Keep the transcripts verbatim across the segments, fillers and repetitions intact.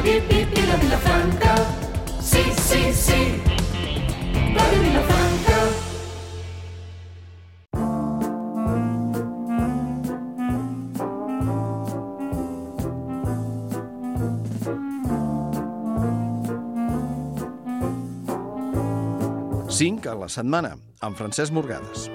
vip, vip, vila, Vilafranca. Sí, sí, sí, va de Vilafranca. cinc a la setmana, amb Francesc Morgades.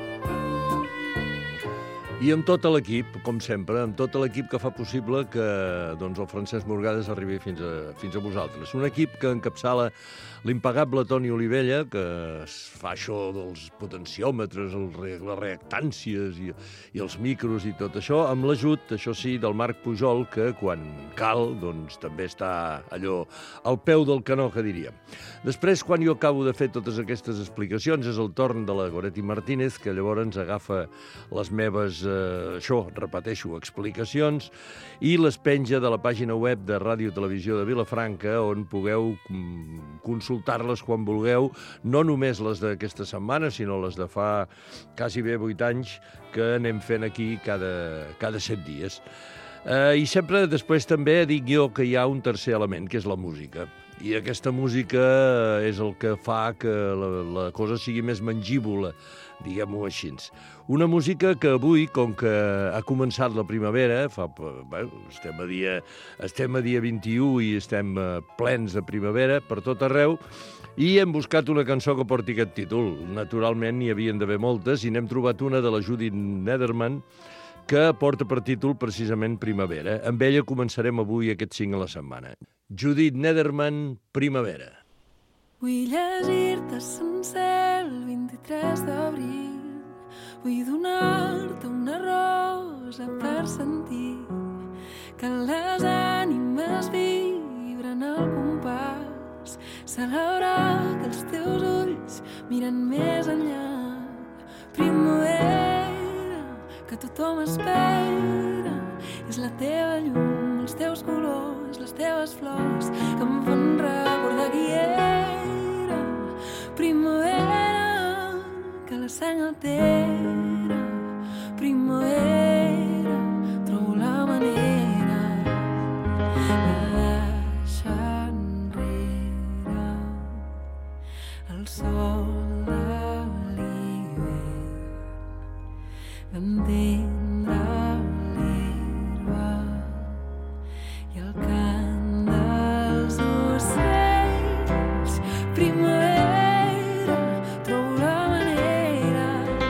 I amb tot l'equip, com sempre, amb tot l'equip que fa possible que doncs, el Francesc Morgades arribi fins a, fins a vosaltres. Un equip que encapçala l'impagable Toni Olivella, que es fa això dels potenciòmetres, el re, les reactàncies i, i els micros i tot això, amb l'ajut, això sí, del Marc Pujol, que quan cal, doncs també està allò al peu del canó, que diríem. Després, quan jo acabo de fer totes aquestes explicacions, és el torn de la Goretti Martínez, que llavors agafa les meves, eh, això, repeteixo, explicacions, i les penja de la pàgina web de Ràdio Televisió de Vilafranca, on pugueu consultar-les quan vulgueu, no només les d'aquesta setmana, sinó les de fa quasi bé vuit anys que anem fent aquí cada, cada set dies. Eh, I sempre després també dic jo que hi ha un tercer element, que és la música. I aquesta música és el que fa que la, la cosa sigui més mangívola, diguem-ho així. Una música que avui, com que ha començat la primavera, fa, bueno, estem, a dia, estem a dia vint-i-u i estem plens de primavera per tot arreu, i hem buscat una cançó que porti aquest títol. Naturalment n'hi havien d'haver moltes, i n'hem trobat una de la Judith Nederman, que porta per títol precisament Primavera. Amb ella començarem avui aquest cinc a la setmana. Judith Nederman, Primavera. Vull llegir-te sencer el vint-i-tres d'abril. Vull donar-te una rosa per sentir que les ànimes vibren al compàs. Celebrar que els teus ulls miren més enllà. Primavera que tothom espera, és la teva llum, els teus colors, les teves flors, que em fan recordar qui era. Primavera, que la sang altera. Primavera, trobo la manera de deixar enrere el sol de l'hivern, d'entendre l'herba i el cant dels ocells. Primavera, trobo la manera.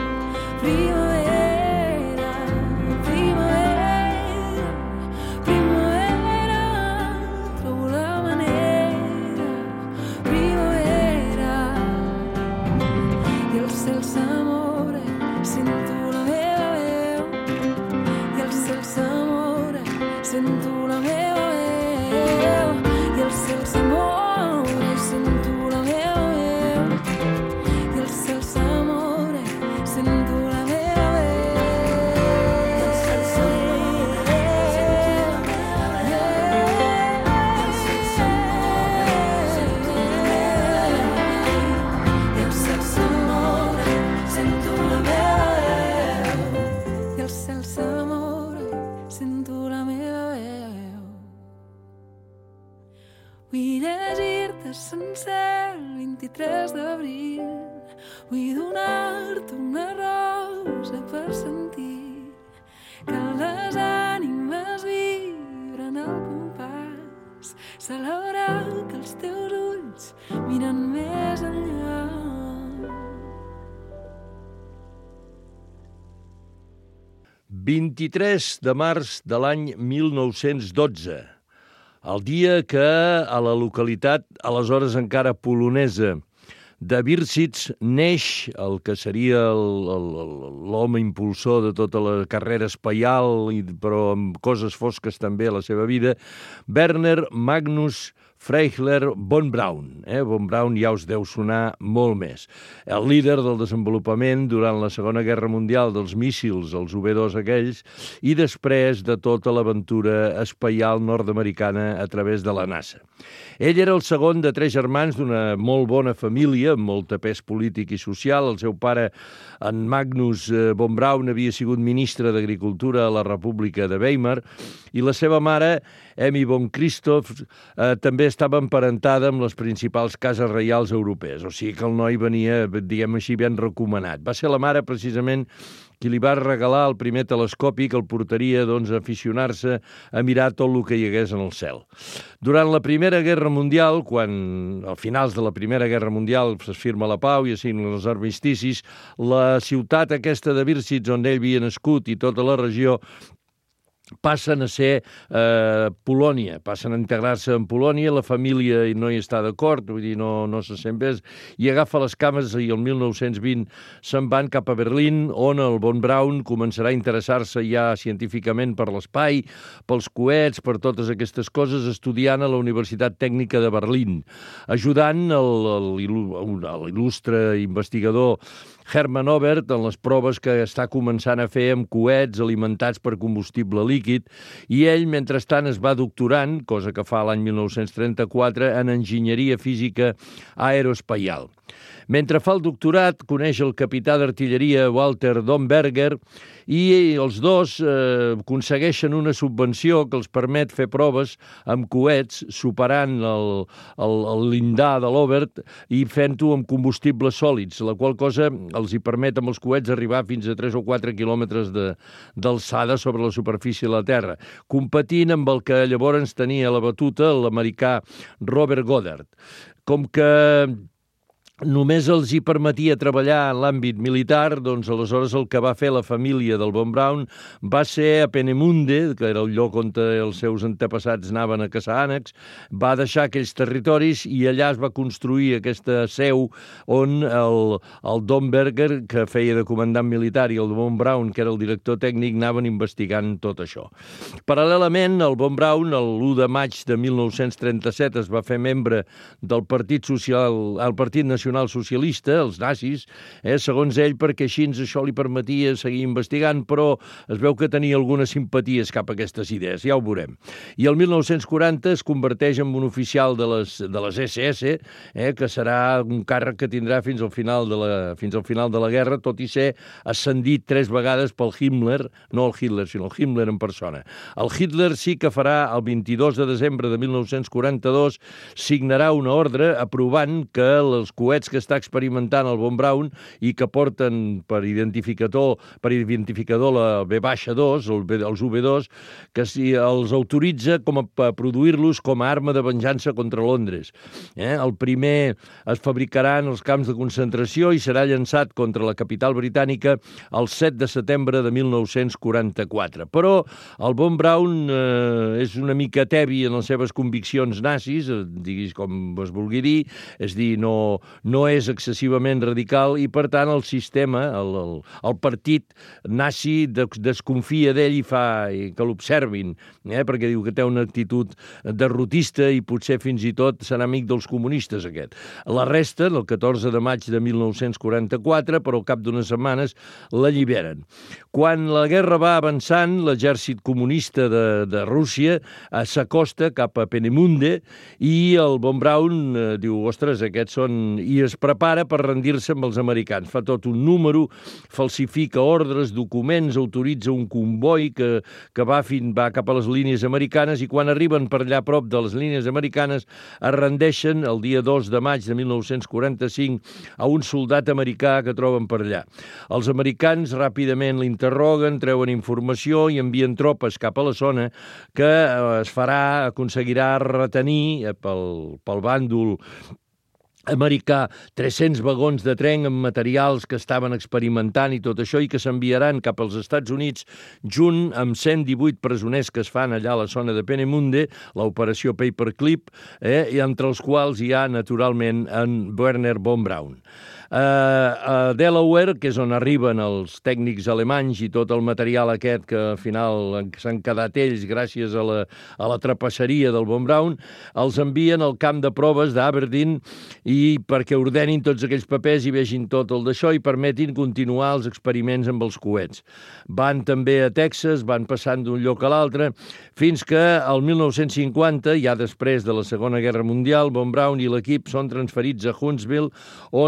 Primavera, primavera, primavera, trobo la manera. Primavera, i el cel s'amore, sento la meva veu, i el cel s'amore, sento la meva veu, i el cel s'amore, sento la meva veu, i el cel s'amore, sento la meva veu, i el cel s'amore, sento la meva veu, i el cel s'amore, sento la meva veu, i el cel s'amore, sento la meva veu, i el cel s'amore, sento la meva veu. Vull llegir-te sencer el vint-i-tres d'abril. Vull donar-te una rosa per sentir que les ànimes vibren al compàs. Celebrar que els teus ulls miren més enllà. vint-i-tres de març de l'any mil nou-cents dotze, el dia que a la localitat, aleshores encara polonesa, de Virsits neix el que seria el- el- l'home impulsor de tota la carrera espaial, i- però amb coses fosques també a la seva vida, Werner Magnus Freihler von Braun. Eh? Von Braun ja us deu sonar molt més. El líder del desenvolupament durant la Segona Guerra Mundial dels míssils, els U B dos aquells, i després de tota l'aventura espaial nord-americana a través de la NASA. Ell era el segon de tres germans d'una molt bona família, amb molt pes polític i social. El seu pare, en Magnus von Braun, havia sigut ministre d'Agricultura a la República de Weimar, i la seva mare Emmy von Christoph, eh, també estava emparentada amb les principals cases reials europees. O sigui que el noi venia, diguem així, ben recomanat. Va ser la mare, precisament, qui li va regalar el primer telescopi que el portaria doncs, a aficionar-se a mirar tot el que hi hagués en el cel. Durant la Primera Guerra Mundial, quan al finals de la Primera Guerra Mundial es firma la pau i es signen els armisticis, la ciutat aquesta de Virsitz, on ell havia nascut, i tota la regió, passen a ser eh, Polònia, passen a integrar-se en Polònia, la família no hi està d'acord, vull dir, no, no se sent bé, i agafa les cames i el mil nou-cents vint se'n van cap a Berlín, on el von Braun començarà a interessar-se ja científicament per l'espai, pels coets, per totes aquestes coses, estudiant a la Universitat Tècnica de Berlín, ajudant l'il·lustre investigador Hermann Oberth en les proves que està començant a fer amb coets alimentats per combustible líquid, i ell, mentrestant, es va doctorant, cosa que fa l'any mil nou-cents trenta-quatre, en enginyeria física aeroespacial. Mentre fa el doctorat, coneix el capità d'artilleria Walter Domberger i els dos eh, aconsegueixen una subvenció que els permet fer proves amb coets, superant el, el, el llindar de l'Obert i fent-ho amb combustibles sòlids, la qual cosa els hi permet amb els coets arribar fins a tres o quatre quilòmetres d'alçada sobre la superfície de la Terra, competint amb el que llavors tenia la batuta l'americà Robert Goddard. Com que només els hi permetia treballar en l'àmbit militar, doncs aleshores el que va fer la família del von Braun va ser a Peenemünde, que era el lloc on els seus antepassats anaven a caçar ànecs, va deixar aquells territoris i allà es va construir aquesta seu on el, el Domberger, que feia de comandant militar, i el von Braun, que era el director tècnic, anaven investigant tot això. Paral·lelament, el von Braun, l'u de maig de mil nou-cents trenta-set, es va fer membre del Partit Social, el Partit Nacional Socialista, els nazis, eh, segons ell, perquè així això li permetia seguir investigant, però es veu que tenia algunes simpaties cap a aquestes idees, ja ho veurem. I el mil nou-cents quaranta es converteix en un oficial de les, de les esse esse, eh, que serà un càrrec que tindrà fins al final de la, fins al final de la guerra, tot i ser ascendit tres vegades pel Himmler, no el Hitler, sinó el Himmler en persona. El Hitler sí que farà el vint-i-dos de desembre de mil nou-cents quaranta-dos, signarà una ordre aprovant que els coets que està experimentant el von Braun i que porten per identificador, per identificador la be dos, el B, els u be dos, que si els autoritza com a, a produir-los com a arma de venjança contra Londres. Eh? El primer es fabricarà en els camps de concentració i serà llançat contra la capital britànica el set de setembre de mil nou-cents quaranta-quatre. Però el von Braun eh, és una mica tebi en les seves conviccions nazis, diguis com es vulgui dir, és dir, no, no és excessivament radical i, per tant, el sistema, el, el, el partit nazi desconfia d'ell i fa i que l'observin, eh? perquè diu que té una actitud derrotista i potser fins i tot serà amic dels comunistes, aquest. La resta, el catorze de maig de mil nou-cents quaranta-quatre, però al cap d'unes setmanes l'alliberen. Quan la guerra va avançant, l'exèrcit comunista de, de Rússia eh, s'acosta cap a Peenemünde i el von Braun eh, diu, ostres, aquests són... i es prepara per rendir-se amb els americans. Fa tot un número, falsifica ordres, documents, autoritza un comboi que, que va, fin, va cap a les línies americanes i quan arriben per allà a prop de les línies americanes es rendeixen el dia dos de maig de mil nou-cents quaranta-cinc a un soldat americà que troben per allà. Els americans ràpidament l'interroguen, treuen informació i envien tropes cap a la zona que es farà, aconseguirà retenir pel, pel bàndol americà tres-cents vagons de tren amb materials que estaven experimentant i tot això i que s'enviaran cap als Estats Units junt amb cent divuit presoners que es fan allà a la zona de Peenemünde, l'operació Paperclip, eh, i entre els quals hi ha, naturalment, en Werner von Braun. A Delaware, que és on arriben els tècnics alemanys i tot el material aquest que al final s'han quedat ells gràcies a la, a la trapasseria del von Braun, els envien al camp de proves d'Aberdeen i perquè ordenin tots aquells papers i vegin tot el d'això i permetin continuar els experiments amb els coets. Van també a Texas, van passant d'un lloc a l'altre, fins que el mil nou-cents cinquanta, ja després de la Segona Guerra Mundial, von Braun i l'equip són transferits a Huntsville, on està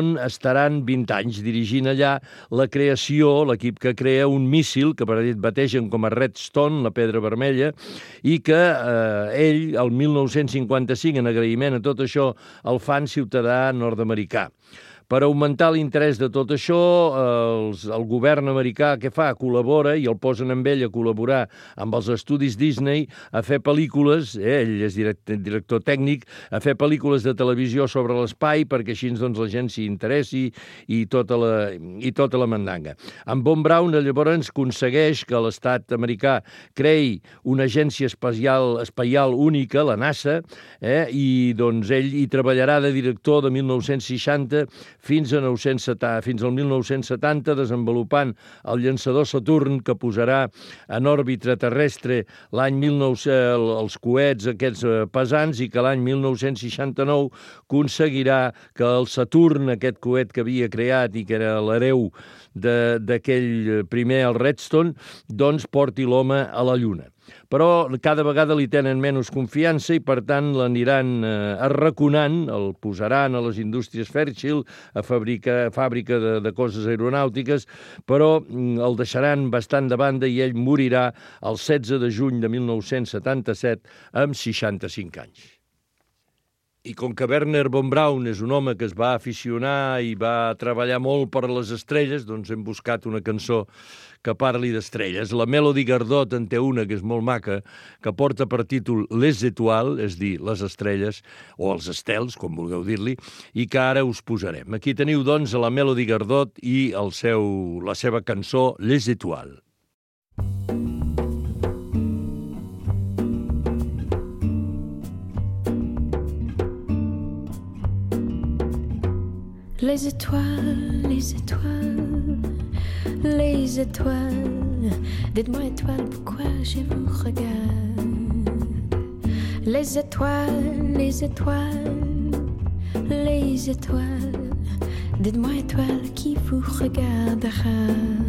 estaran vint anys dirigint allà la creació, l'equip que crea un míssil que per a dit bategen com a Redstone, la pedra vermella, i que eh, ell, el mil nou-cents cinquanta-cinc, en agraïment a tot això, el fan ciutadà nord-americà. Per augmentar l'interès de tot això, els, el govern americà què fa? Col·labora i el posen amb ell a col·laborar amb els estudis Disney a fer pel·lícules, eh, ell és director, director tècnic, a fer pel·lícules de televisió sobre l'espai perquè així doncs, la gent s'hi interessi i tota la, i tota la mandanga. En Von Braun llavors aconsegueix que l'estat americà creï una agència espacial, espacial única, la NASA, eh, i doncs ell hi treballarà de director de mil nou-cents seixanta fins a nou-cents setanta, fins al mil nou-cents setanta, desenvolupant el llançador Saturn, que posarà en òrbita terrestre l'any mil nou-cents, els coets aquests pesants, i que l'any mil nou-cents seixanta-nou aconseguirà que el Saturn, aquest coet que havia creat i que era l'hereu d'aquell primer, el Redstone, doncs porti l'home a la Lluna. Però cada vegada li tenen menys confiança i, per tant, l'aniran eh, arraconant, el posaran a les indústries Fairchild, a fabrica, fàbrica de, de coses aeronàutiques, però el deixaran bastant de banda i ell morirà el setze de juny de mil nou-cents setanta-set amb seixanta-cinc anys. I com que Wernher von Braun és un home que es va aficionar i va treballar molt per les estrelles, doncs hem buscat una cançó que parli d'estrelles. La Melody Gardot en té una que és molt maca, que porta per títol Les Étoiles, és dir, les estrelles, o els estels, com vulgueu dir-li, i que ara us posarem. Aquí teniu, doncs, a la Melody Gardot i el seu, la seva cançó Les Étoiles. Les étoiles, les étoiles, les étoiles, dites-moi étoiles, pourquoi je vous regarde. Les étoiles, les étoiles, les étoiles, dites-moi étoiles, qui vous regardera.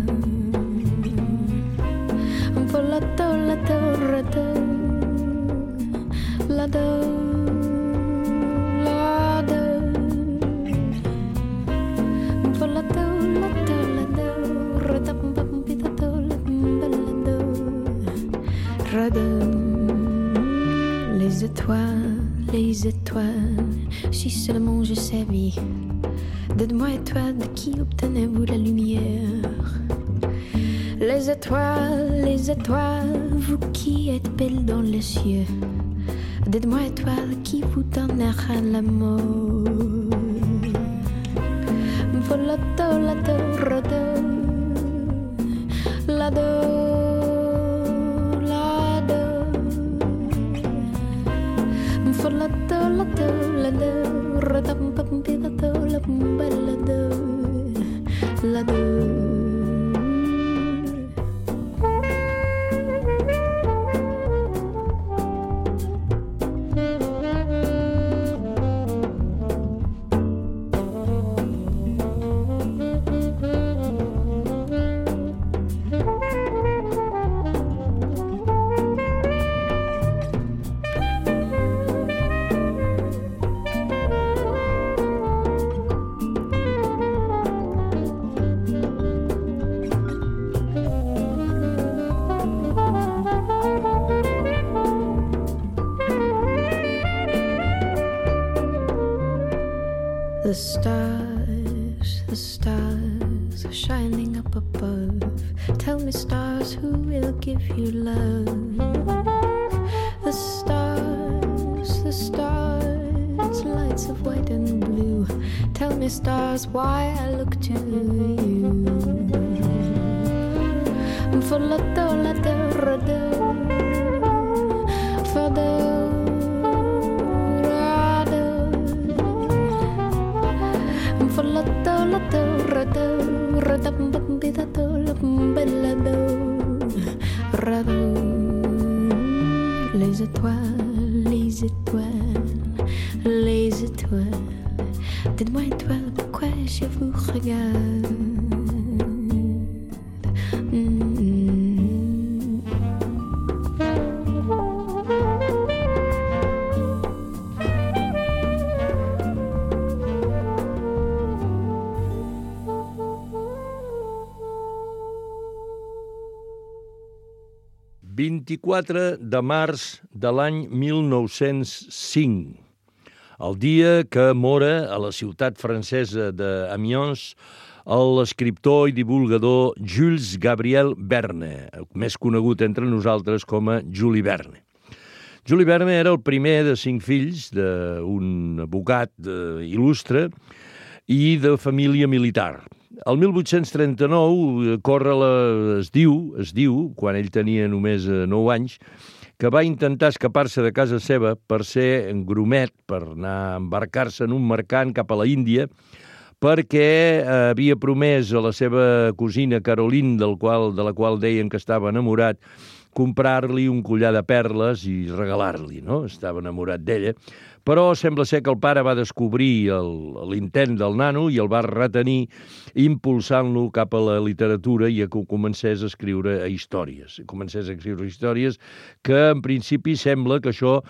Volato, lato, rato, lado. Les étoiles, les étoiles, si seulement je savais. Dites-moi étoiles, de qui obtenez-vous la lumière? Les étoiles, les étoiles, vous qui êtes belles dans les cieux. Dites-moi étoiles, qui vous donnera l'amour? Volato, lato, rodo, lado. The stars, the stars are shining up above. Tell me, stars, who will give you love? The stars, the stars, lights of white and blue. Tell me, stars, why I look to you. For la do, la do, ra do, for the les étoiles, les étoiles, les étoiles. Dites-moi étoiles, pourquoi je vous regarde? Mm-hmm. vint-i-quatre de març de l'any mil nou-cents cinc, el dia que mora a la ciutat francesa d'Amiens l'escriptor i divulgador Jules Gabriel Verne, més conegut entre nosaltres com a Juli Verne. Juli Verne era el primer de cinc fills d'un advocat il·lustre i de família militar. El mil vuit-cents trenta-nou corre la... es diu, es diu, quan ell tenia només nou anys, que va intentar escapar-se de casa seva per ser gromet, per anar a embarcar-se en un mercant cap a la Índia, perquè havia promès a la seva cosina Caroline, del qual, de la qual deien que estava enamorat, comprar-li un collar de perles i regalar-li, no? Estava enamorat d'ella. Però sembla ser que el pare va descobrir l'intent del nano i el va retenir impulsant-lo cap a la literatura i a que comencés a escriure històries. Comencés a escriure històries que en principi sembla que això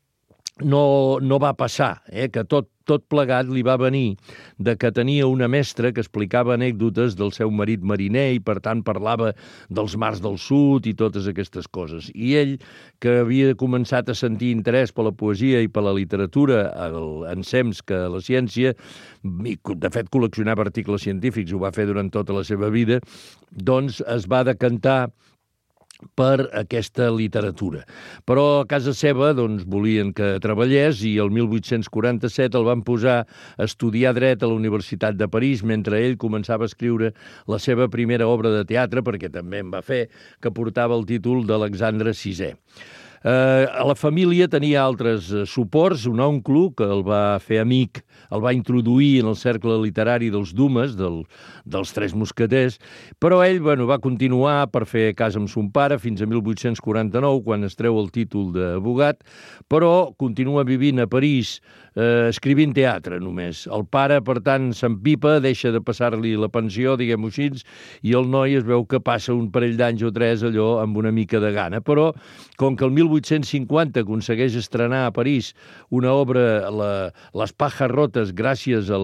no, no va passar, eh? Que tot, tot plegat li va venir de que tenia una mestra que explicava anècdotes del seu marit mariner i, per tant, parlava dels mars del sud i totes aquestes coses. I ell, que havia començat a sentir interès per la poesia i per la literatura ensems que la ciència, i de fet col·leccionava articles científics, ho va fer durant tota la seva vida, doncs es va decantar per aquesta literatura. Però a casa seva doncs, volien que treballés i el mil vuit-cents quaranta-set el van posar a estudiar dret a la Universitat de París mentre ell començava a escriure la seva primera obra de teatre, perquè també en va fer, que portava el títol d'Alexandre sisè. Eh, a la família tenia altres eh, suports, un oncle que el va fer amic, el va introduir en el cercle literari dels Dumas, del, dels Tres Mosqueters, però ell bueno, va continuar per fer cas amb son pare fins a mil vuit-cents quaranta-nou, quan es treu el títol d'advocat, però continua vivint a París, eh, escrivint teatre només. El pare, per tant, s'empipa, deixa de passar-li la pensió, diguem-ho així, i el noi es veu que passa un parell d'anys o tres allò amb una mica de gana, però com que el mil vuit-cents cinquanta aconsegueix estrenar a París una obra, la, Les Pajas Rotes, gràcies a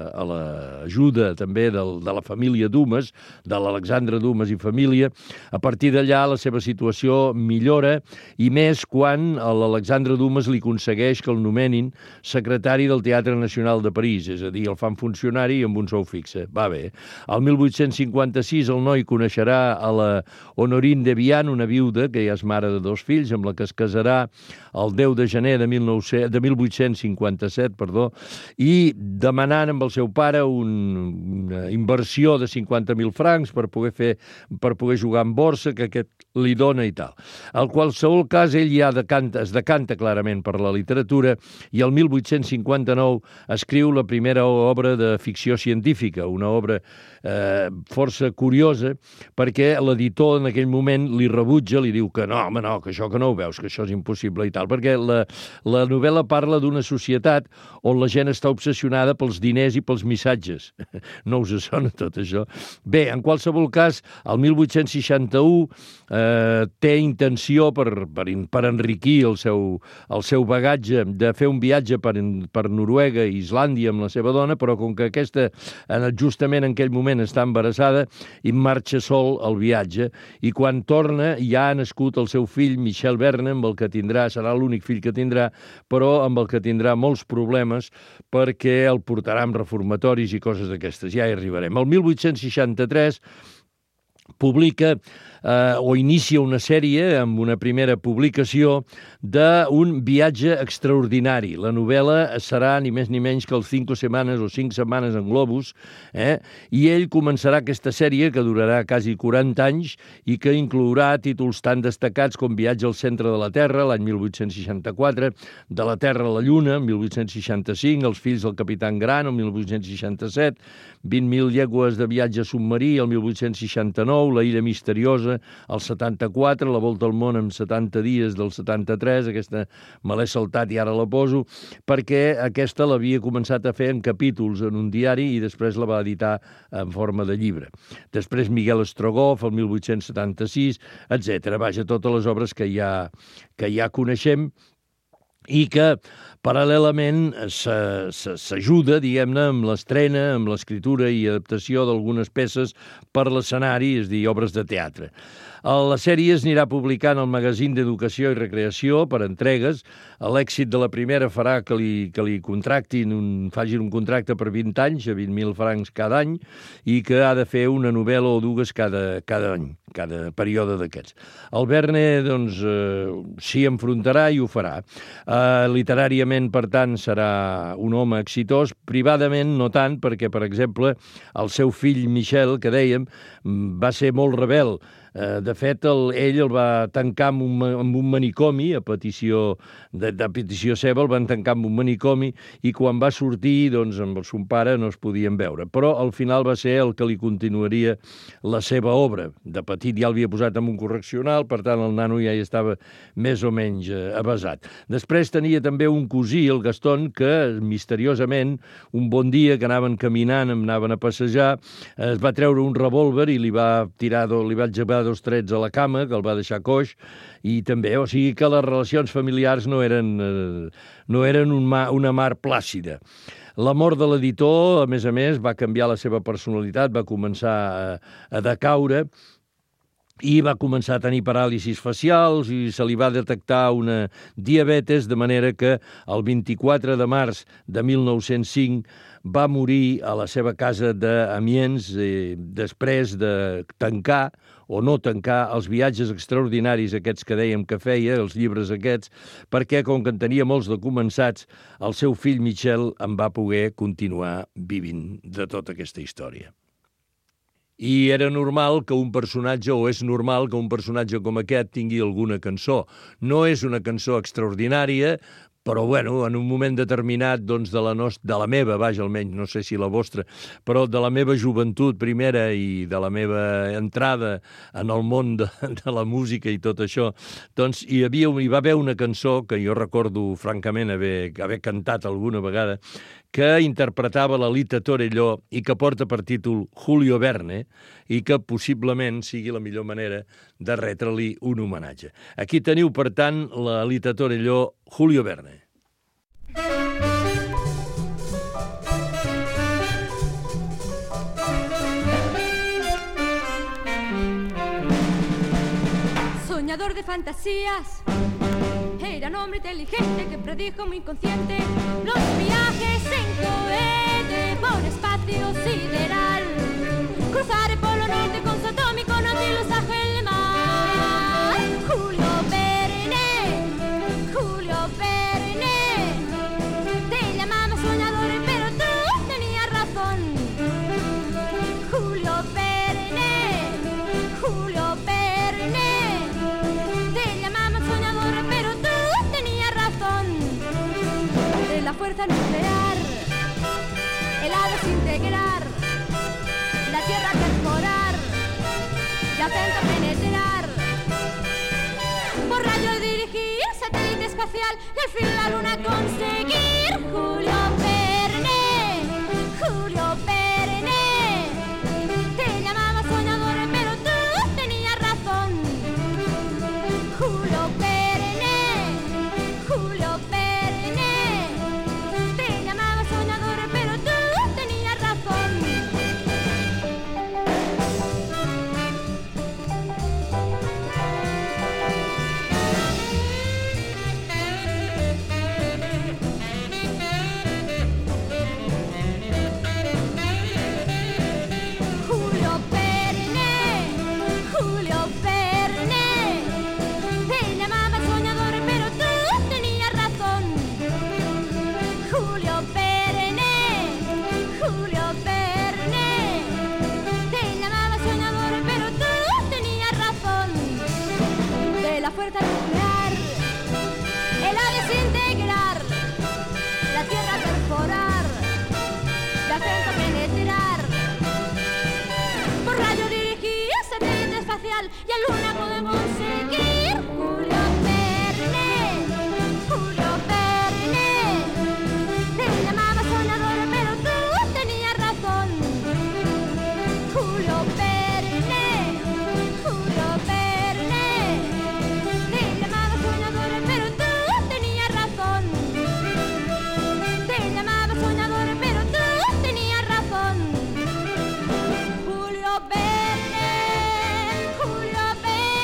l'ajuda la, també del, de la família Dumas, de l'Alexandre Dumas i família, a partir d'allà la seva situació millora, i més quan l'Alexandre Dumas li aconsegueix que el nomenin secretari del Teatre Nacional de París, és a dir, el fan funcionari amb un sou fixe. Va bé. El mil vuit-cents cinquanta-sis el noi coneixerà a la Honorine de Vian, una viuda que ja és mare de dos fills, amb la que es casarà el deu de gener de mil vuit-cents cinquanta-set, perdó, i demanant amb el seu pare un, una inversió de cinquanta mil francs per poder fer, per poder jugar en borsa, que aquest li dona i tal. Al qualsevol cas, ell ja decanta, es decanta clarament per la literatura i el mil vuit-cents cinquanta-nou escriu la primera obra de ficció científica, una obra eh, força curiosa, perquè l'editor en aquell moment li rebutja, li diu que no, home, no, que això que no ho veus, que això és impossible i tal, perquè la, la novel·la parla d'una societat on la gent està obsessionada pels diners i pels missatges. No us sona tot això? Bé, en qualsevol cas, el mil vuit-cents seixanta-u eh, té intenció per, per, per enriquir el seu, el seu bagatge de fer un viatge per, per Noruega i Islàndia amb la seva dona, però com que aquesta justament en aquell moment està embarassada, i marxa sol al viatge, i quan torna ja ha nascut el seu fill Michel Verne, amb el que tindrà, serà l'únic fill que tindrà, però amb el que tindrà molts problemes perquè el portarà amb reformatoris i coses d'aquestes. Ja hi arribarem. El mil vuit-cents seixanta-tres publica eh, o inicia una sèrie amb una primera publicació d'un viatge extraordinari. La novel·la serà ni més ni menys que els cinco setmanes o cinc setmanes en globus, eh? I ell començarà aquesta sèrie que durarà quasi quaranta anys i que inclourà títols tan destacats com Viatge al centre de la Terra, l'any mil vuit-cents seixanta-quatre, De la Terra a la Lluna, mil vuit-cents seixanta-cinc, Els fills del Capitán Grant, el mil vuit-cents seixanta-set, vint mil llegües de viatge submarí, el mil vuit-cents seixanta-nou, La illa misteriosa, el setanta-quatre, La volta al món en setanta dies del setanta-tres, aquesta me l'he saltat i ara la poso, perquè aquesta l'havia començat a fer en capítols en un diari i després la va editar en forma de llibre. Després Miguel Strogoff, el mil vuit-cents setanta-sis, etcètera. Vaja, totes les obres que ja, que ja coneixem i que paral·lelament s'ajuda, diguem-ne, amb l'estrena, amb l'escriptura i adaptació d'algunes peces per l'escenari, és a dir, obres de teatre. La sèrie es anirà publicant el magazín d'Educació i Recreació per entregues. L'èxit de la primera farà que li, que li contractin, un, facin un contracte per vint anys, a vint mil francs cada any, i que ha de fer una novel·la o dues cada, cada any, cada període d'aquests. El Verne, doncs, eh, s'hi enfrontarà i ho farà. Eh, literàriament, per tant, serà un home exitós, privadament no tant, perquè, per exemple, el seu fill Michel, que dèiem, va ser molt rebel. De fet, el, ell el va tancar amb un, amb un manicomi, a petició de, de petició seva, el van tancar amb un manicomi, i quan va sortir, doncs, amb el son pare no es podien veure. Però al final va ser el que li continuaria la seva obra. De petit ja l'havia posat en un correccional, per tant el nano ja hi estava més o menys eh, avasat. Després tenia també un cosí, el Gaston, que misteriosament, un bon dia que anaven caminant, anaven a passejar, es va treure un revòlver i li va tirar, li va executar dos trets a la cama, que el va deixar coix, i també, o sigui que les relacions familiars no eren, eh, no eren un mar, una mar plàcida. La mort de l'editor, a més a més, va canviar la seva personalitat, va començar a, a decaure, i va començar a tenir paràlisis facials i se li va detectar una diabetes, de manera que el vint-i-quatre de març de mil nou-cents cinc va morir a la seva casa d'Amiens eh, després de tancar o no tancar els viatges extraordinaris aquests que dèiem que feia, els llibres aquests, perquè, com que en tenia molts de començats, el seu fill Michel en va poder continuar vivint de tota aquesta història. I era normal que un personatge, o és normal que un personatge com aquest tingui alguna cançó. No és una cançó extraordinària, però, bueno, en un moment determinat, doncs, de la, nostra, de la meva, vaja, almenys, no sé si la vostra, però de la meva joventut primera i de la meva entrada en el món de, de la música i tot això, doncs hi, havia, hi va haver una cançó que jo recordo, francament, haver, haver cantat alguna vegada, que interpretava la Lita Torelló i que porta per títol Julio Verne i que possiblement sigui la millor manera de retre-li un homenatge. Aquí teniu, per tant, la Lita Torelló, Julio Verne. Soñador de fantasías, era un hombre inteligente que predijo muy consciente los viajes en cohete por espacio sideral. Cruzar el polo norte con su atómico nautilus ángel de mar. Julio Verne, Julio Verne, te llamamos soñador, pero tú tenías razón. Julio Verne, Julio Verne, te llamamos soñador, pero tú tenías razón. De la fuerza nuclear, el ha desintegrar, la tierra perforar, la tenta penetrar, por rayo dirigir, satélite espacial y al fin la luna conseguir. Julio Verne, Julio Verne, te llamamos soñador, pero tú tenías razón. Julio Verne, Julio Verne, te llamaba soñador, pero tú tenías razón. Julio Verne, Julio Verne, te llamaba soñador, pero tú tenías razón. Julio Verne, Julio Verne, te llamaba soñador, pero tú tenías razón. De la fuerza nuclear, el ha desintegrar, la tierra perforar, la tenta penetrar, por rayo dirigir, satélite espacial y a luna podemos seguir. Julio Verne, Julio Verne, te llamaba soñador, pero tú tenías razón. Julio Verne, Julio Verne, te llamaba soñador, pero tú tenías razón. Te llamaba soñador, pero tú tenías razón. Julio Verne, Julio Verne.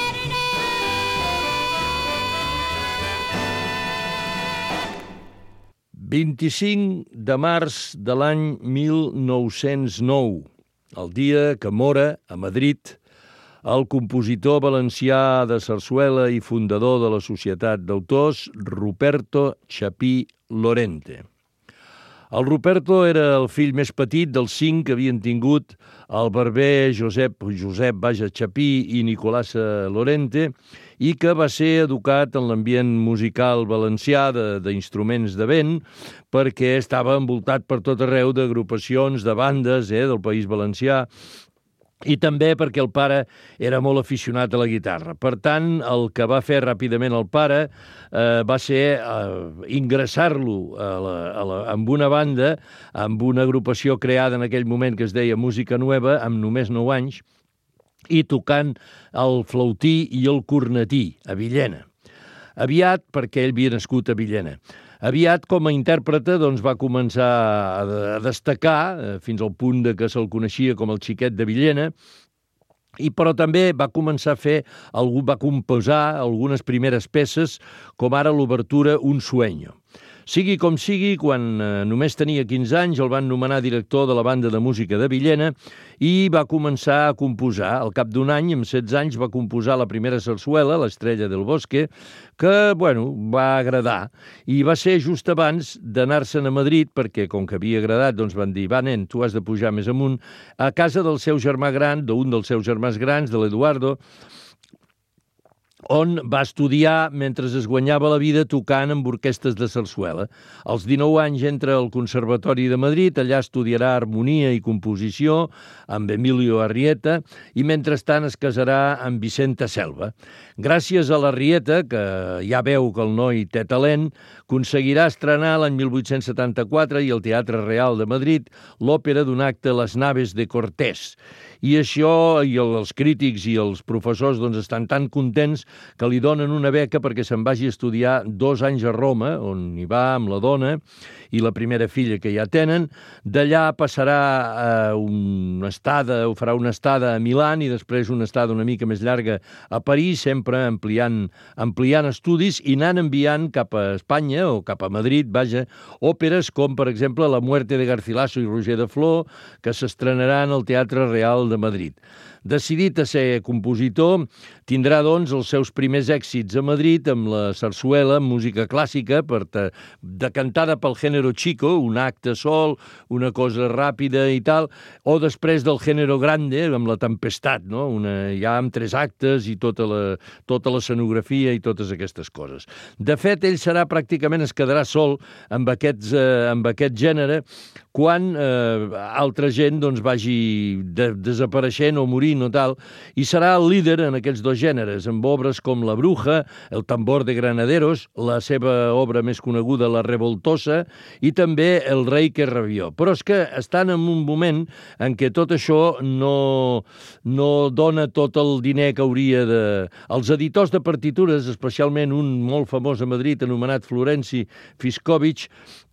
vint-i-cinc de març de l'any mil nou-cents nou, el dia que mora a Madrid el compositor valencià de sarsuela i fundador de la Societat d'Autors, Ruperto Chapí Lorente. El Ruperto era el fill més petit dels cinc que havien tingut el barber Josep, Josep Baja Chapí i Nicolasa Lorente, i que va ser educat en l'ambient musical valencià d'instruments de, de vent, perquè estava envoltat per tot arreu d'agrupacions, de bandes eh, del País Valencià, i també perquè el pare era molt aficionat a la guitarra. Per tant, el que va fer ràpidament el pare eh, va ser eh, ingressar-lo a la, a la, amb una banda, amb una agrupació creada en aquell moment que es deia Música Nueva, amb només nou anys, i tocant el flautí i el cornetí a Villena. Aviat, perquè ell havia nascut a Villena, aviat com a intèrprete doncs, va començar a destacar, eh, fins al punt de que se'l coneixia com el xiquet de Villena, i però també va començar a fer, algú va composar algunes primeres peces, com ara l'obertura Un sueño. Sigui com sigui, quan eh, només tenia quinze anys el van nomenar director de la banda de música de Villena i va començar a composar. Al cap d'un any, amb setze anys, va composar la primera sarsuela, l'Estrella del Bosque, que, bueno, va agradar. I va ser just abans d'anar-se'n a Madrid, perquè, com que havia agradat, doncs van dir, va, nen, tu has de pujar més amunt, a casa del seu germà gran, d'un dels seus germans grans, de l'Eduardo, on va estudiar mentre es guanyava la vida tocant amb orquestres de sarsuela. Als dinou anys entra al Conservatori de Madrid, allà estudiarà harmonia i composició amb Emilio Arrieta i mentrestant es casarà amb Vicenta Selva. Gràcies a l'Arrieta, que ja veu que el noi té talent, aconseguirà estrenar l'any mil vuit-cents setanta-quatre i al Teatre Real de Madrid l'òpera d'un acte Les naves de Cortés. I això, i els crítics i els professors doncs, estan tan contents que li donen una beca perquè se'n vagi a estudiar dos anys a Roma, on hi va amb la dona i la primera filla que ja tenen. D'allà passarà a una estada, o farà una estada a Milà i després una estada una mica més llarga a París, sempre ampliant, ampliant estudis i anant enviant cap a Espanya o cap a Madrid, vaja, òperes com, per exemple, La muerte de Garcilaso i Roger de Flor, que s'estrenaran al Teatre Real de Madrid. Decidit a ser compositor, tindrà, doncs, els seus primers èxits a Madrid amb la sarsuela, música clàssica, per te, decantada pel género chico, un acte sol, una cosa ràpida i tal, o després del género grande, amb la Tempestat, no? Una, ja amb tres actes i tota la, tota l'escenografia i totes aquestes coses. De fet, ell serà pràcticament, es quedarà sol amb, aquests, eh, amb aquest gènere quan eh, altra gent doncs, vagi de, desapareixent o morint o tal, i serà el líder en aquests dos gèneres, amb obres com La Bruja, El tambor de Granaderos, la seva obra més coneguda, La Revoltosa, i també El rei que rabió. Però és que estan en un moment en què tot això no, no dona tot el diner que hauria de... Els editors de partitures, especialment un molt famós a Madrid, anomenat Florenci Fiskovich,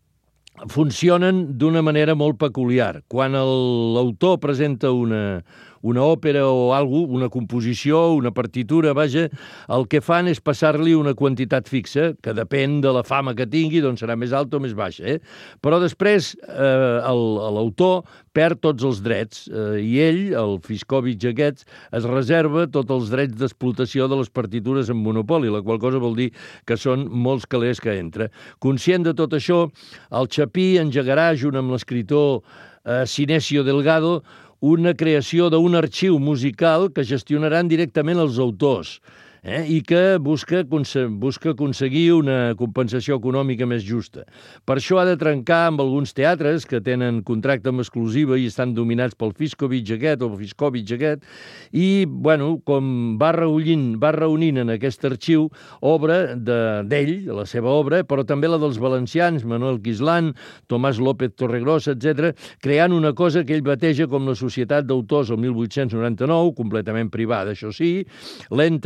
funcionen d'una manera molt peculiar. Quan l'autor presenta una, una òpera o alguna, una composició, una partitura, vaja, el que fan és passar-li una quantitat fixa, que depèn de la fama que tingui, doncs serà més alta o més baixa. Eh? Però després eh, l'autor perd tots els drets eh, i ell, el Fiskovich aquest, es reserva tots els drets d'explotació de les partitures en monopoli, la qual cosa vol dir que són molts calés que entra. Conscient de tot això, el Chapí engegarà, junt amb l'escriptor eh, Sinesio Delgado, una creació d'un arxiu musical que gestionaran directament els autors, eh, i que busca, busca aconseguir una compensació econòmica més justa. Per això ha de trencar amb alguns teatres que tenen contracte amb exclusiva i estan dominats pel Fiskovich aquest o el Fiskovich aquest, i, bueno, com va reunint, va reunint en aquest arxiu obra d'ell, de, la seva obra, però també la dels valencians, Manuel Quislan, Tomàs López Torregrossa, etcètera, creant una cosa que ell bateja com la Societat d'Autors el mil vuit-cents noranta-nou, completament privada, això sí, lentament,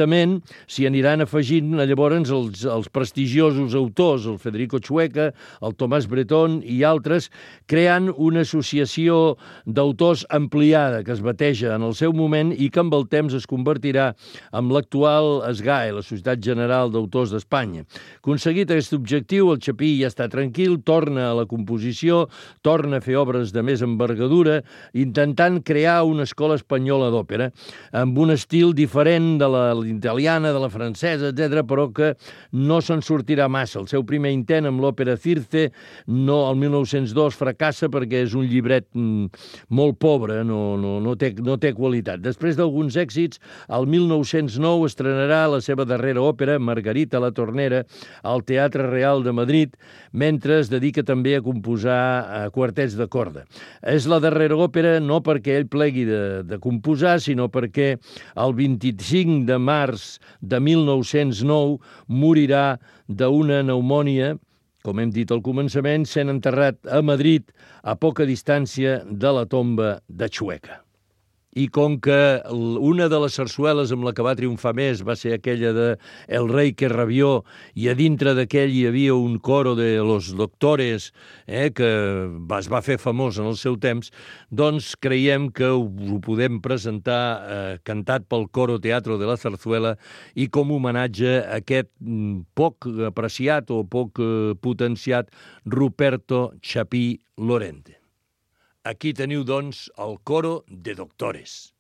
s'hi aniran afegint llavors els, els prestigiosos autors, el Federico Chueca, el Tomàs Breton i altres, creant una associació d'autors ampliada que es bateja en el seu moment i que amb el temps es convertirà en l'actual S G A E, la Societat General d'Autors d'Espanya. Aconseguit aquest objectiu, el Chapí ja està tranquil, torna a la composició, torna a fer obres de més envergadura, intentant crear una escola espanyola d'òpera, amb un estil diferent de la italiana, de la francesa, etcètera, però que no se'n sortirà massa. El seu primer intent amb l'òpera Circe, no, el mil nou-cents dos, fracassa perquè és un llibret mm, molt pobre, no, no, no, té, no té qualitat. Després d'alguns èxits, el mil nou-cents nou estrenarà la seva darrera òpera, Margarita la Tornera, al Teatre Real de Madrid, mentre es dedica també a composar eh, quartets de corda. És la darrera òpera no perquè ell plegui de, de composar, sinó perquè el vint-i-cinc de març de mil nou-cents nou morirà d'una pneumònia, com hem dit al començament, sent enterrat a Madrid a poca distància de la tomba de Chueca. I com que una de les sarsueles amb la que va triomfar més va ser aquella de El rei que rabió, i a dintre d'aquell hi havia un coro de los doctores, eh, que es va fer famós en el seu temps, doncs creiem que ho, ho podem presentar eh, cantat pel Coro Teatro de la Zarzuela i com homenatge a aquest mm, poc apreciat o poc eh, potenciat Ruperto Chapí Lorente. Aquí teniu, doncs, el coro de doctores.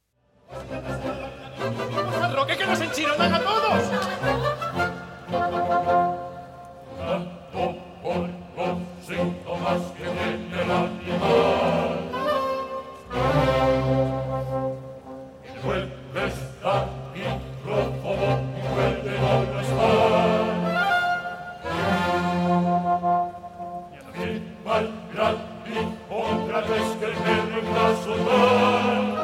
¡Roque, que nos enchironan a todos! Tanto por los síntomas que tiene el animal. Y vuelve a estar micrófono y vuelve a no estar. Y al fin mal otra vez que el perro va a sonar.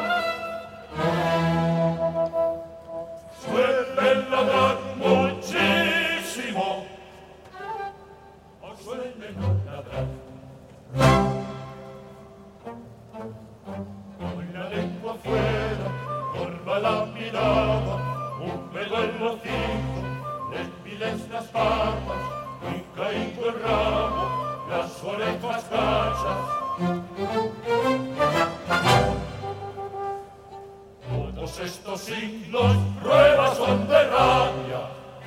Suele ladrar muchísimo, o suele no ladrar. Con la lengua afuera, corva la mirada, un pelo en los hijos, débiles las patas, y caído el rabo, las orejas gachas. Todos estos signos pruebas son de rabia,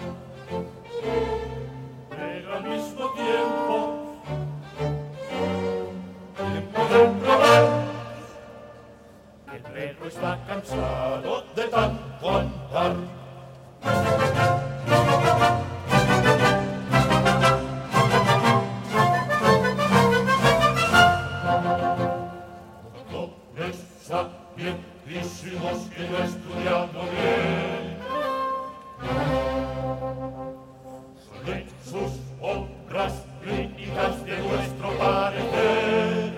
pero al mismo tiempo tiempo de probar que el perro está cansado de tanto andar. Sabiendísimos que no estudiando bien, son en sus obras críticas de nuestro parecer.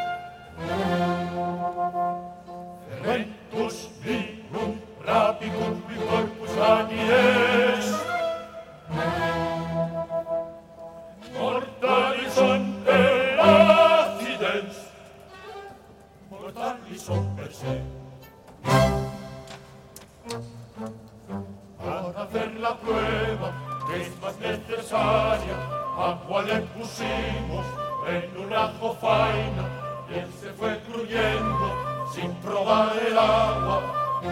Fermentus vivum rapicum qui corpus anies, mortalis sunt per accidens, mortalis son per se. Para hacer la prueba, que es más necesaria, agua le pusimos en una jofaina, y él se fue cruyendo sin probar el agua.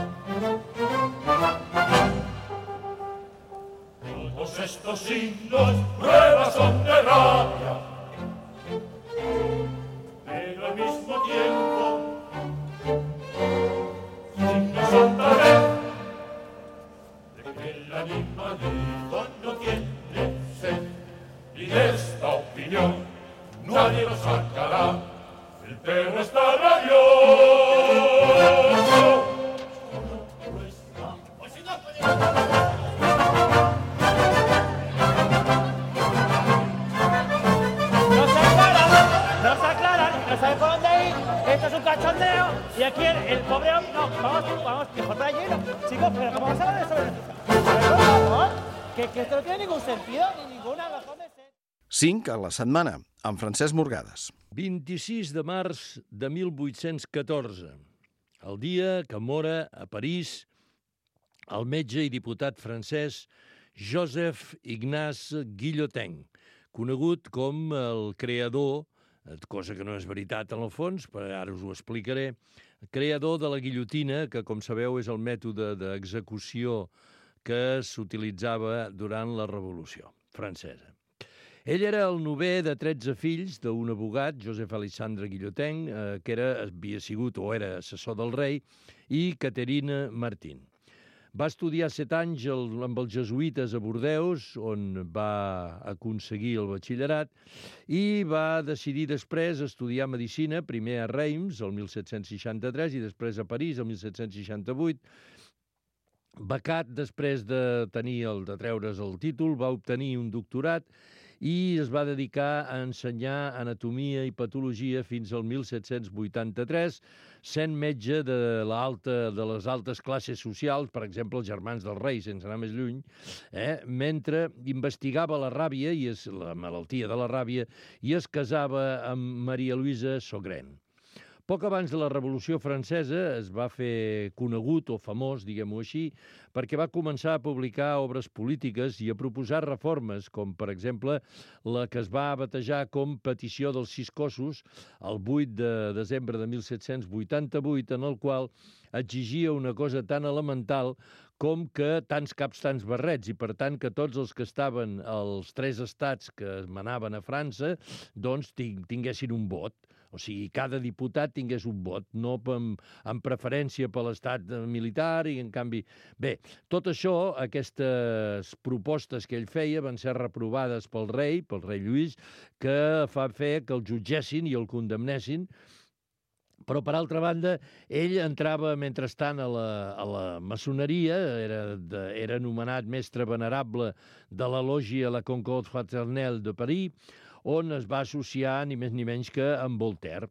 Todos estos signos, pruebas son de rabia, pero al mismo tiempo signos son también de que el animalito no tiene sed, y de esta opinión nadie lo sacará. El perro está rabioso, o no lo está. Pues si no puede... Esto es un cachondeo y aquí el, el pobre hombre... No, vamos, vamos, mejor para lleno. Chicos, pero ¿cómo vas a hablar de sobre nosotros? Que, que esto no tiene ningún sentido ni ninguna razón de ser. cinc a la setmana, amb Francesc Morgades. vint-i-sis de març de mil vuit-cents catorze, el dia que mora a París el metge i diputat francès Joseph Ignace Guillotin, conegut com el creador, cosa que no és veritat en el fons, però ara us ho explicaré, creador de la guillotina, que com sabeu és el mètode d'execució que s'utilitzava durant la Revolució Francesa. Ell era el novè de tretze fills d'un abogat, Joseph Alexandre Guillotin, eh, que era, havia sigut o era assessor del rei, i Caterine Martin. Va estudiar set anys el, amb els jesuïtes a Bordeus, on va aconseguir el batxillerat, i va decidir després estudiar medicina, primer a Reims, el mil set-cents seixanta-tres, i després a París, el mil set-cents seixanta-vuit. Becat, després de tenir el de treure's el títol, va obtenir un doctorat i es va dedicar a ensenyar anatomia i patologia fins al mil set-cents vuitanta-tres, sent metge de, l'alta, de les altes classes socials, per exemple, els germans del rei, sense anar més lluny, eh? mentre investigava la ràbia, i es, la malaltia de la ràbia, i es casava amb Maria Luisa Saugrène. Poc abans de la Revolució Francesa es va fer conegut o famós, diguem-ho així, perquè va començar a publicar obres polítiques i a proposar reformes, com per exemple la que es va batejar com Petició dels Sis Cossos el vuit de desembre de mil set-cents vuitanta-vuit, en el qual exigia una cosa tan elemental com que tants caps, tants barrets, i per tant que tots els que estaven als tres estats que manaven a França doncs tinguessin un vot. O sigui, cada diputat tingués un vot, no amb, amb preferència per l'estat militar, i en canvi... Bé, tot això, aquestes propostes que ell feia van ser reprovades pel rei, pel rei Lluís, que fa fer que el jutgessin i el condemnessin. Però, per altra banda, ell entrava, mentrestant, a la, a la maçoneria, era, de, era anomenat mestre venerable de la lògia La Concorde Fraternelle de París, on es va associar ni més ni menys que amb Voltaire.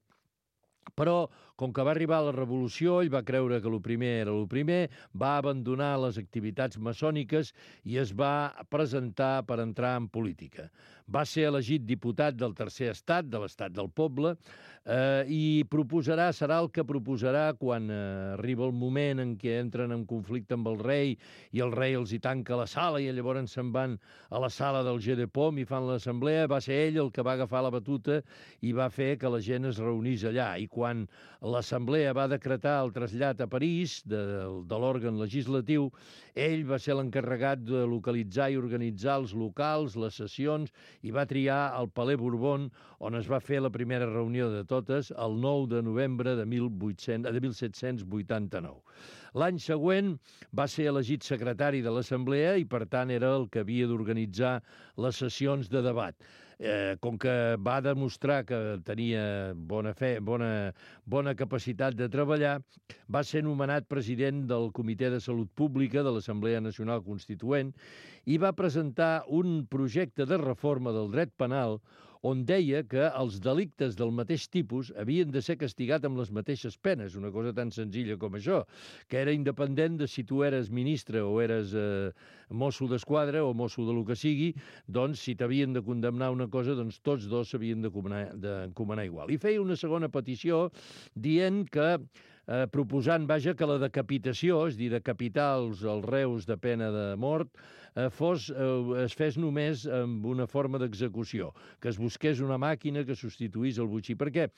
Però, com que va arribar la Revolució, ell va creure que el primer era el primer, va abandonar les activitats maçòniques i es va presentar per entrar en política. Va ser elegit diputat del tercer estat, de l'estat del poble, eh, i proposarà, serà el que proposarà quan eh, arriba el moment en què entren en conflicte amb el rei i el rei els hi tanca la sala i llavors se'n van a la sala del Jeu de Paume i fan l'assemblea. Va ser ell el que va agafar la batuta i va fer que la gent es reunís allà. I quan l'assemblea va decretar el trasllat a París de, de l'òrgan legislatiu, ell va ser l'encarregat de localitzar i organitzar els locals, les sessions, i va triar el Palais Bourbon, on es va fer la primera reunió de totes el nou de novembre de mil set-cents vuitanta-nou. L'any següent va ser elegit secretari de l'Assemblea i, per tant, era el que havia d'organitzar les sessions de debat. Eh, com que va demostrar que tenia bona fe, bona, bona capacitat de treballar, va ser nomenat president del Comitè de Salut Pública de l'Assemblea Nacional Constituent i va presentar un projecte de reforma del dret penal on deia que els delictes del mateix tipus havien de ser castigats amb les mateixes penes, una cosa tan senzilla com això, que era independent de si tu eres ministre o eres eh, mosso d'esquadra o mosso de lo que sigui, doncs si t'havien de condemnar una cosa, doncs tots dos s'havien d'encomanar igual. I feia una segona petició dient que Eh, proposant, vaja, que la decapitació, és a dir, decapitar els, els reus de pena de mort, eh, fos, eh, es fes només amb una forma d'execució, que es busqués una màquina que substituís el botxí. Per què?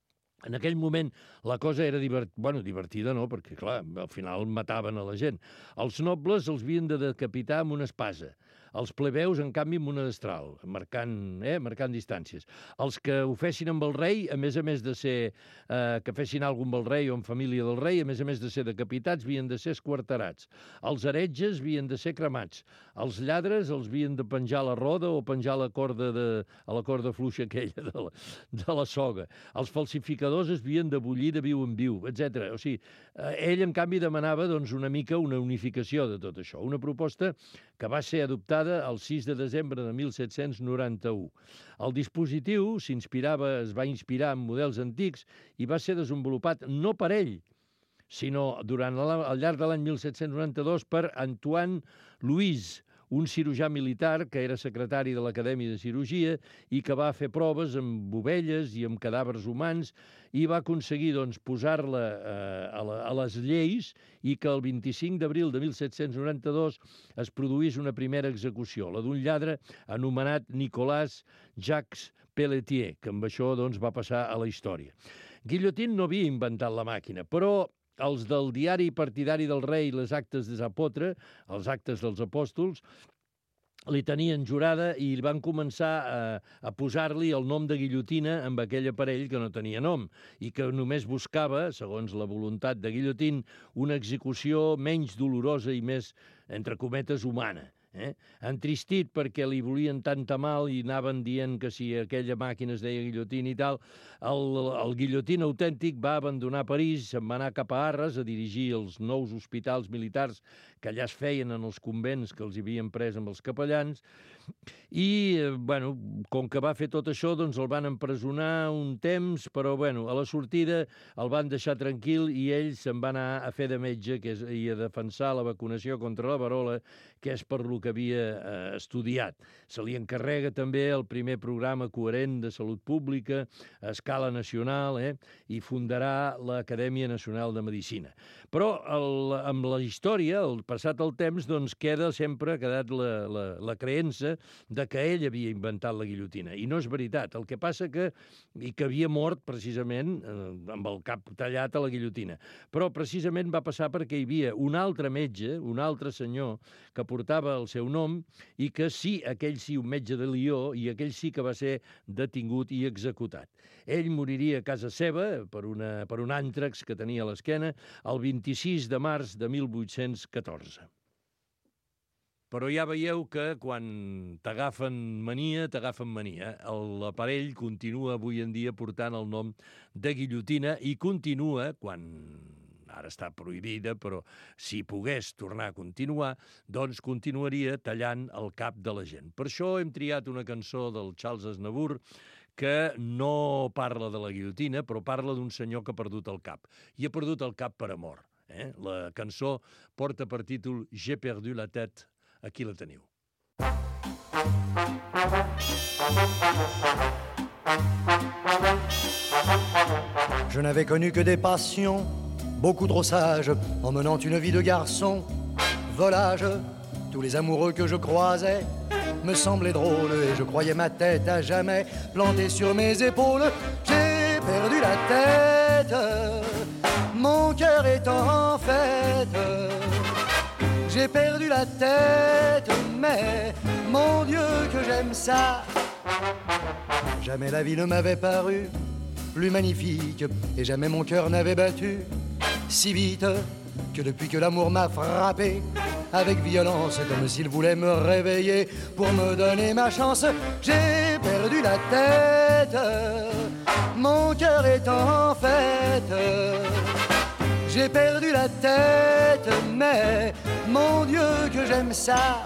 En aquell moment la cosa era divert... bueno, divertida, no?, perquè, clar, al final mataven a la gent. Els nobles els havien de decapitar amb una espasa. Els plebeus, en canvi, amb una destral, marcant, eh, marcant distàncies. Els que ho fessin amb el rei, a més a més de ser... Eh, que fessin alguna amb el rei o amb família del rei, a més a més de ser decapitats, havien de ser esquarterats. Els heretges havien de ser cremats. Els lladres els havien de penjar a la roda o penjar a la corda, de, a la corda fluixa aquella de la, de la soga. Els falsificadors es havien de bullir de viu en viu, etcètera. O sigui, eh, ell, en canvi, demanava doncs, una mica una unificació de tot això. Una proposta que va ser adoptada el sis de desembre de mil set-cents noranta-u. El dispositiu s'inspirava, es va inspirar en models antics i va ser desenvolupat no per ell, sinó durant el, al llarg de l'any mil set-cents noranta-dos per Antoine Louis, un cirurgià militar que era secretari de l'Acadèmia de Cirurgia i que va fer proves amb ovelles i amb cadàvers humans i va aconseguir doncs, posar-la eh, a, la, a les lleis i que el vint-i-cinc d'abril de mil set-cents noranta-dos es produís una primera execució, la d'un lladre anomenat Nicolas Jacques Pelletier, que amb això doncs, va passar a la història. Guillotin no havia inventat la màquina, però els del diari partidari del rei, les actes des apotre, els actes dels apòstols, li tenien jurada i van començar a, a posar-li el nom de guillotina amb aquell aparell que no tenia nom i que només buscava, segons la voluntat de Guillotin, una execució menys dolorosa i més, entre cometes, humana. Eh? Entristit perquè li volien tanta mal i anaven dient que si aquella màquina es deia guillotin i tal, el, el guillotin autèntic va abandonar París, se'n va anar cap a Arres a dirigir els nous hospitals militars que allà es feien en els convents que els havien pres amb els capellans i, bueno, com que va fer tot això, doncs el van empresonar un temps, però, bueno, a la sortida el van deixar tranquil i ell se'n va anar a fer de metge que és, i a defensar la vacunació contra la verola, que és per lo que havia eh, estudiat. Se li encarrega també el primer programa coherent de salut pública a escala nacional eh, i fundarà l'Acadèmia Nacional de Medicina. Però el, amb la història, el passat el temps, doncs queda sempre, ha quedat la, la, la creença de que ell havia inventat la guillotina. I no és veritat. El que passa que, i que havia mort precisament eh, amb el cap tallat a la guillotina. Però precisament va passar perquè hi havia un altre metge, un altre senyor, que portava el seu nom i que sí, aquell sí, un metge de Lió, i aquell sí que va ser detingut i executat. Ell moriria a casa seva per, una, per un àntrax que tenia a l'esquena el vint-i-sis de març de mil vuit-cents catorze. Però ja veieu que quan t'agafen mania, t'agafen mania. L'aparell continua avui en dia portant el nom de guillotina i continua, quan ara està prohibida, però si pogués tornar a continuar, doncs continuaria tallant el cap de la gent. Per això hem triat una cançó del Charles Aznavour que no parla de la guillotina, però parla d'un senyor que ha perdut el cap. I ha perdut el cap per amor. Eh? La cançó porta per títol J'ai perdu la tête. Aquí la teniu. Je n'avais connu que des passions, beaucoup trop sages, en menant une vie de garçon. Volage, tous les amoureux que je croisais me semblaient drôles et je croyais ma tête à jamais plantée sur mes épaules. J'ai perdu la tête, mon cœur est en fête. J'ai perdu la tête, mais mon Dieu que j'aime ça. Jamais la vie ne m'avait paru plus magnifique et jamais mon cœur n'avait battu si vite que depuis que l'amour m'a frappé avec violence, comme s'il voulait me réveiller pour me donner ma chance. J'ai perdu la tête, mon cœur est en fête. J'ai perdu la tête, mais mon Dieu que j'aime ça.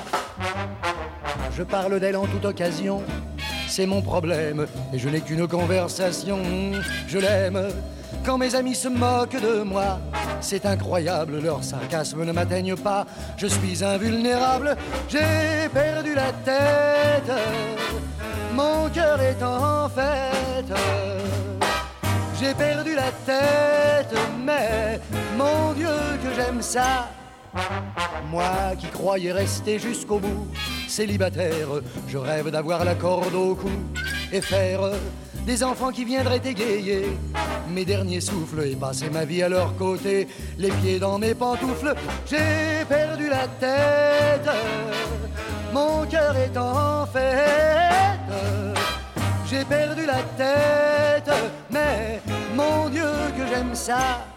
Je parle d'elle en toute occasion, c'est mon problème, et je n'ai qu'une conversation. Je l'aime quand mes amis se moquent de moi. C'est incroyable, leur sarcasme ne m'atteigne pas. Je suis invulnérable, j'ai perdu la tête. Mon cœur est en fête. J'ai perdu la tête, mais mon Dieu que j'aime ça. Moi qui croyais rester jusqu'au bout, célibataire, je rêve d'avoir la corde au cou et faire des enfants qui viendraient égayer mes derniers souffles et passer ma vie à leur côté, les pieds dans mes pantoufles. J'ai perdu la tête, mon cœur est en fête. J'ai perdu la tête, mais mon Dieu que j'aime ça.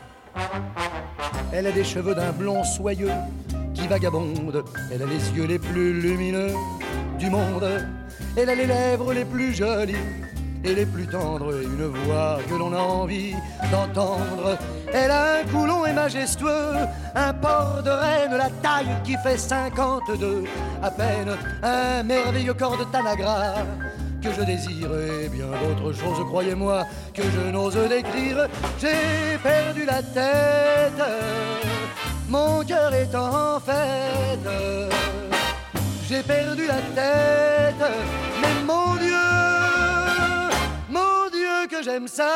Elle a des cheveux d'un blond soyeux qui vagabonde. Elle a les yeux les plus lumineux du monde. Elle a les lèvres les plus jolies et les plus tendres et une voix que l'on a envie d'entendre. Elle a un cou long et majestueux, un port de reine, la taille qui fait cinquante-deux à peine, un merveilleux corps de Tanagra que je désire et bien d'autres choses, croyez-moi, que je n'ose décrire. J'ai perdu la tête, mon cœur est en fête. j'ai perdu la tête, mais mon Dieu, mon Dieu que j'aime ça.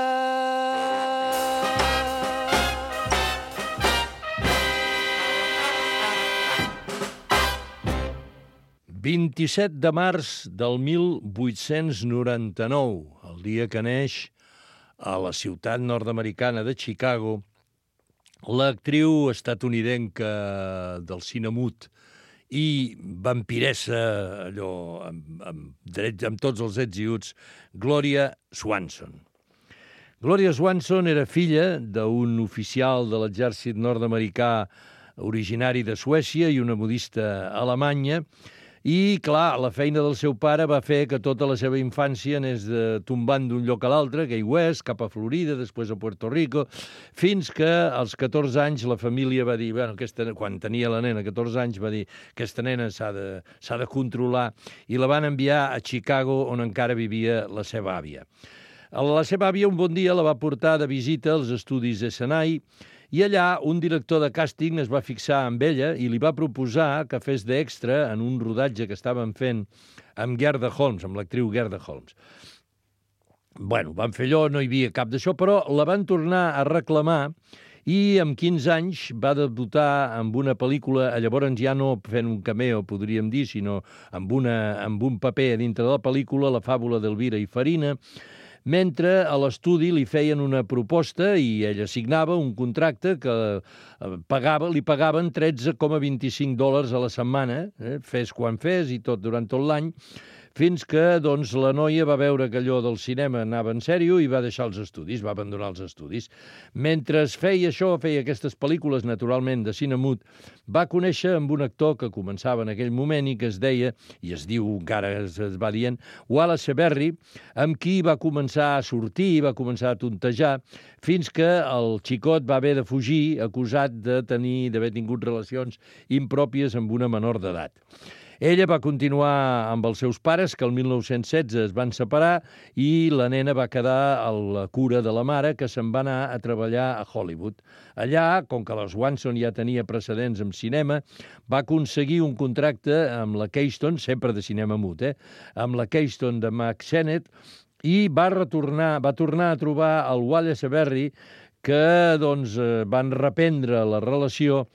vint-i-set de març del mil vuit-cents noranta-nou, el dia que neix a la ciutat nord-americana de Chicago l'actriu estatunidenca del cine mut i vampiressa, allò, amb, amb, drets, amb tots els ets i uts, Gloria Swanson. Gloria Swanson era filla d'un oficial de l'exèrcit nord-americà originari de Suècia i una modista alemanya. I, clar, la feina del seu pare va fer que tota la seva infància anés de, tombant d'un lloc a l'altre, Key West, cap a Florida, després a Puerto Rico, fins que als catorze anys la família va dir, bueno, aquesta, quan tenia la nena, catorze anys, va dir aquesta nena s'ha de, s'ha de controlar, i la van enviar a Chicago, on encara vivia la seva àvia. La seva àvia un bon dia la va portar de visita als estudis S N I, i allà un director de càsting es va fixar amb ella i li va proposar que fes d'extra en un rodatge que estaven fent amb Gerda Holmes, amb l'actriu Gerda Holmes. Bueno, van fer allò, no hi havia cap d'això, però la van tornar a reclamar i amb quinze anys va debutar amb una pel·lícula, llavors ja no fent un cameo, podríem dir, sinó amb, una, amb un paper dintre de la pel·lícula, La fàbula d'Elvira i Farina, mentre a l'estudi li feien una proposta i ella signava un contracte que pagava, li pagaven tretze coma vint-i-cinc dòlars a la setmana, eh, fes quan fes i tot durant tot l'any, fins que doncs, la noia va veure que allò del cinema anava en sèrio i va deixar els estudis, va abandonar els estudis. Mentre feia això, feia aquestes pel·lícules, naturalment, de cine mut, va conèixer amb un actor que començava en aquell moment i que es deia, i es diu, encara es, es va dient, Wallace Berry, amb qui va començar a sortir, va començar a tontejar, fins que el xicot va haver de fugir acusat de tenir, d'haver tingut relacions impròpies amb una menor d'edat. Ella va continuar amb els seus pares, que el mil nou-cents setze es van separar, i la nena va quedar a la cura de la mare, que se'n va anar a treballar a Hollywood. Allà, com que la Swanson ja tenia precedents en cinema, va aconseguir un contracte amb la Keystone, sempre de cinema mut, eh? amb la Keystone de Mack Sennett, i va retornar, va tornar a trobar el Wallace Berry, que doncs, van reprendre la relació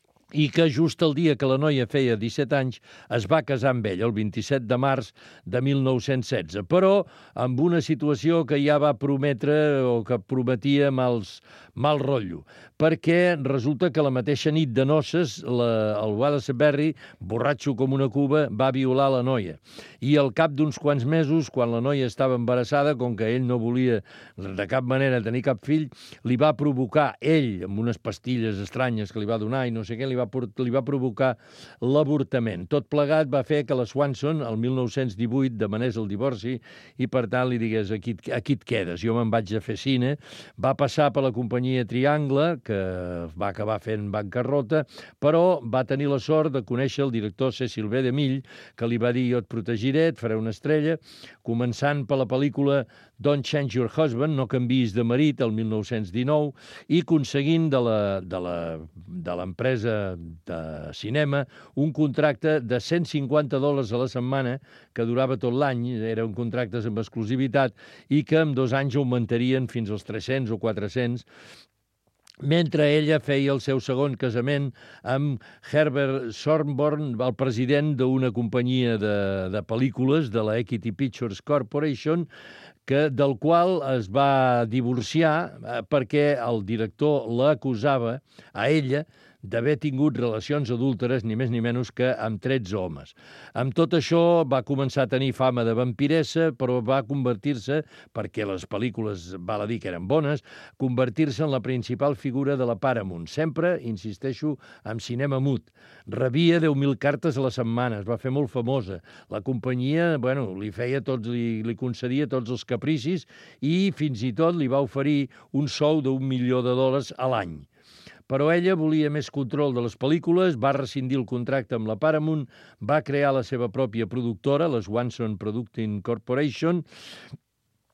i que just el dia que la noia feia disset anys es va casar amb ell, el vint-i-set de març de mil nou-cents setze, però amb una situació que ja va prometre o que prometia mals, mal rotllo, perquè resulta que la mateixa nit de noces la, el Wallace Berry, borratxo com una cuba, va violar la noia. I al cap d'uns quants mesos, quan la noia estava embarassada, com que ell no volia de cap manera tenir cap fill, li va provocar ell, amb unes pastilles estranyes que li va donar i no sé què, li va, li va provocar l'avortament. Tot plegat va fer que la Swanson, el mil nou-cents divuit, demanés el divorci i, per tant, li digués, aquí, aquí et quedes. Jo me'n vaig a fer cine. Va passar per la companyia Triangle, que va acabar fent bancarrota, però va tenir la sort de conèixer el director Cecil B. DeMille, que li va dir, jo et protegiré, et faré una estrella, començant per la pel·lícula Don't Change Your Husband, no canviïs de marit, el mil nou-cents dinou, i aconseguint de la, de la, de l'empresa de cinema un contracte de cent cinquanta dòlars a la setmana que durava tot l'any, eren contractes amb exclusivitat i que en dos anys augmentarien fins als tres-cents o quatre-cents, mentre ella feia el seu segon casament amb Herbert Sorborn, el president d'una companyia de, de pel·lícules de la Equity Pictures Corporation, que, del qual es va divorciar perquè el director l'acusava a ella d'haver tingut relacions adúlteres, ni més ni menys que amb tretze homes. Amb tot això va començar a tenir fama de vampiressa, però va convertir-se, perquè les pel·lícules, val a dir que eren bones, convertir-se en la principal figura de la Paramount. Sempre, insisteixo, amb cinema mut. Rebia deu mil cartes a la setmana, es va fer molt famosa. La companyia, bueno, li feia tots, li, li concedia tots els capricis i fins i tot li va oferir un sou d'un milió de dòlars a l'any. Però ella volia més control de les pel·lícules, va rescindir el contracte amb la Paramount, va crear la seva pròpia productora, la Swanson Producting Corporation,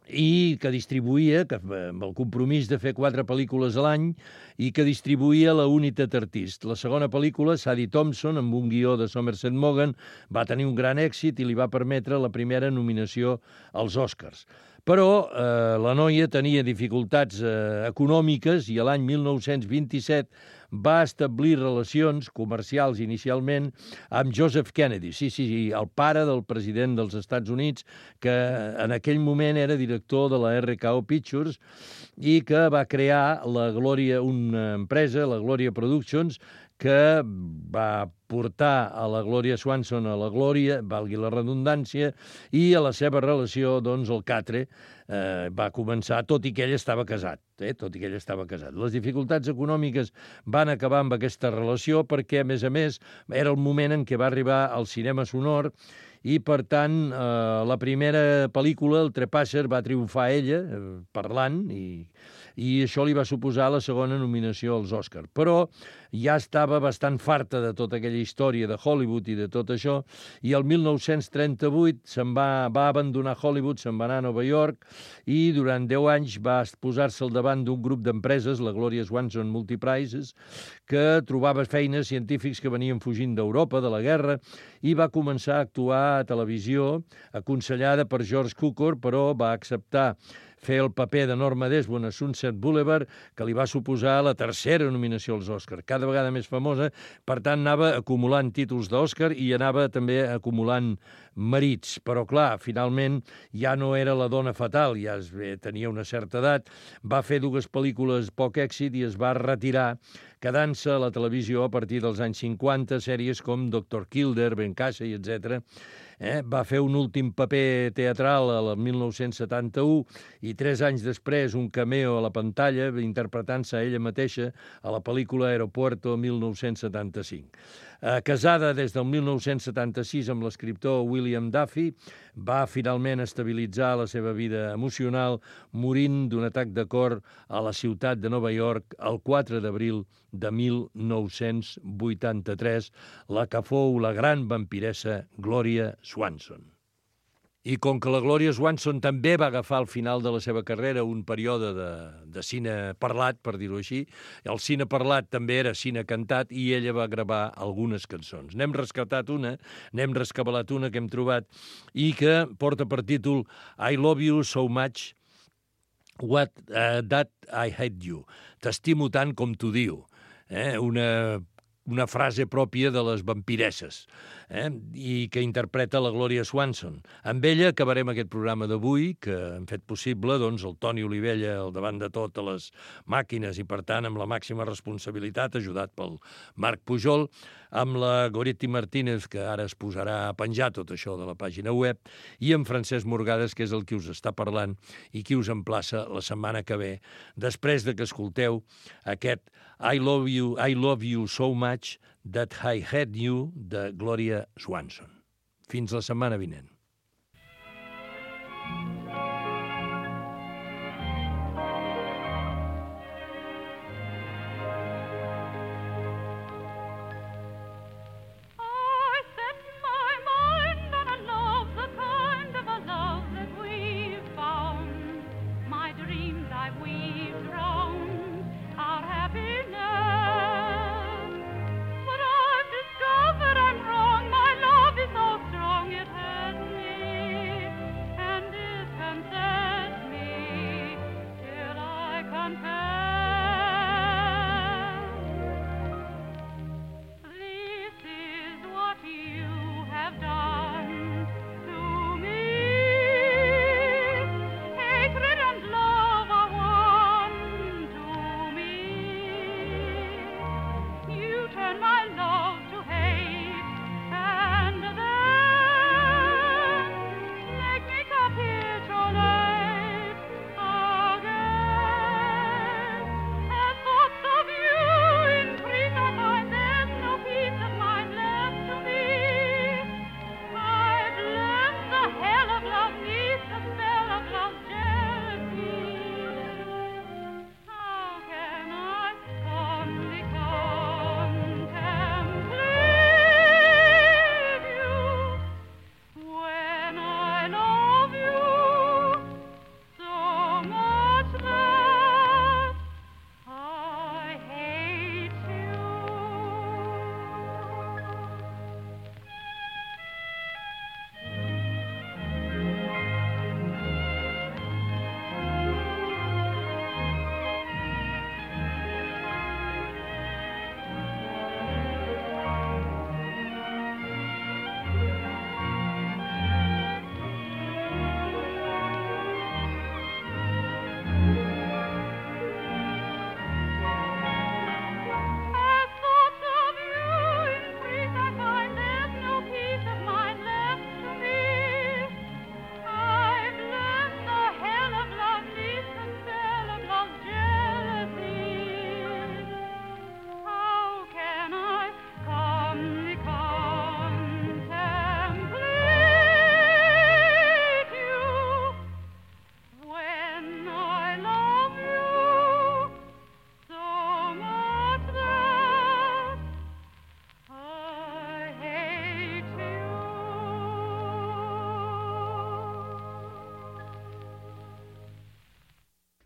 i que distribuïa, que, amb el compromís de fer quatre pel·lícules a l'any, i que distribuïa la United Artists. La segona pel·lícula, Sadie Thompson, amb un guió de Somerset Maugham, va tenir un gran èxit i li va permetre la primera nominació als Oscars. Però eh, la noia tenia dificultats eh, econòmiques i l'any mil nou-cents vint-i-set va establir relacions comercials inicialment amb Joseph Kennedy, sí, sí, el pare del president dels Estats Units, que en aquell moment era director de la R K O Pictures i que va crear la Gloria, una empresa, la Gloria Productions, que va portar a la Gloria Swanson a la glòria, valgui la redundància, i a la seva relació, doncs, el catre eh, va començar, tot i que ell estava casat, eh, tot i que ell estava casat. Les dificultats econòmiques van acabar amb aquesta relació perquè, a més a més, era el moment en què va arribar al cinema sonor i, per tant, eh, la primera pel·lícula, El Trepasser, va triomfar ella, eh, parlant, i i això li va suposar la segona nominació als Oscars. Però ja estava bastant farta de tota aquella història de Hollywood i de tot això, i el mil nou-cents trenta-vuit se'n va, va abandonar Hollywood, se'n va anar a Nova York, i durant deu anys va posar-se al davant d'un grup d'empreses, la Gloria Swanson Multiprises, que trobava feines científics que venien fugint d'Europa, de la guerra, i va començar a actuar a televisió, aconsellada per George Cukor, però va acceptar fer el paper de Norma Desmond a Sunset Boulevard, que li va suposar la tercera nominació als Oscars, cada vegada més famosa, per tant anava acumulant títols d'Oscar i anava també acumulant marits. Però, clar, finalment ja no era la dona fatal, ja es, eh, tenia una certa edat, va fer dues pel·lícules poc èxit i es va retirar, quedant-se a la televisió a partir dels anys cinquanta, sèries com doctor Kildare, Ben Casey, etcètera. Eh? Va fer un últim paper teatral el mil nou-cents setanta-u i tres anys després un cameo a la pantalla interpretant-se a ella mateixa a la pel·lícula Aeropuerto mil nou-cents setanta-cinc. Eh, casada des del mil nou-cents setanta-sis amb l'escriptor William Duffy, va finalment estabilitzar la seva vida emocional morint d'un atac de cor a la ciutat de Nova York el quatre d'abril de mil nou-cents vuitanta-tres, la que fou la gran vampiressa Gloria Swanson. I com que la Gloria Swanson també va agafar al final de la seva carrera un període de, de cine parlat, per dir-ho així, el cine parlat també era cine cantat i ella va gravar algunes cançons. N'hem rescatat una, n'hem rescabalat una que hem trobat i que porta per títol I Love You So Much What, uh, That I Hate You. T'estimo tant com t'odio. Eh? Una... una frase pròpia de les vampiresses, eh? I que interpreta la Gloria Swanson. Amb ella acabarem aquest programa d'avui, que hem fet possible, doncs, el Toni Olivella al davant de totes les màquines i, per tant, amb la màxima responsabilitat, ajudat pel Marc Pujol, amb la Goretti Martínez, que ara es posarà a penjar tot això de la pàgina web, i amb Francesc Morgades, que és el qui us està parlant i qui us emplaça la setmana que ve, després de que escolteu aquest I Love You, I Love You So Much That I Hate You de Gloria Swanson. Fins la setmana vinent. But I've discovered I'm wrong. My love is so strong it had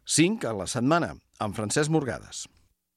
cinc a la setmana, amb Francesc Morgades.